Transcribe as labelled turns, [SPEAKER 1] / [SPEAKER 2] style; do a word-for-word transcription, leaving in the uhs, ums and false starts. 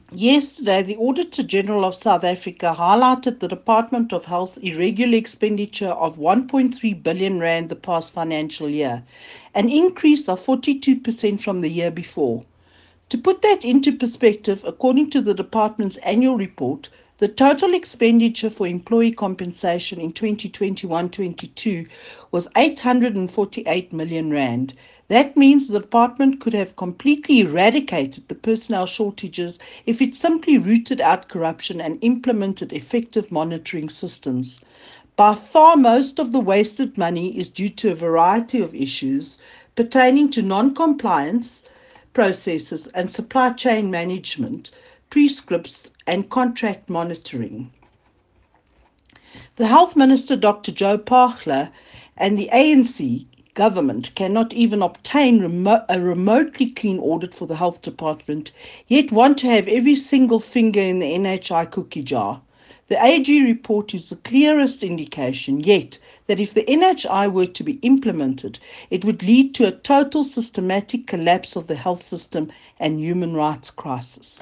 [SPEAKER 1] Yesterday, the Auditor General of South Africa highlighted the Department of Health's irregular expenditure of one point three billion rand the past financial year, an increase of forty-two percent from the year before. To put that into perspective, according to the department's annual report, the total expenditure for employee compensation in twenty twenty-one twenty-two was eight hundred forty-eight million rand. That means the department could have completely eradicated the personnel shortages if it simply rooted out corruption and implemented effective monitoring systems. By far, most of the wasted money is due to a variety of issues pertaining to non compliance processes and supply chain management, prescripts, and contract monitoring. The Health Minister, Doctor Joe Phaahla, and the A N C government cannot even obtain remo- a remotely clean audit for the health department, yet want to have every single finger in the N H I cookie jar. The A G report is the clearest indication yet that if the N H I were to be implemented, it would lead to a total systematic collapse of the health system and human rights crisis.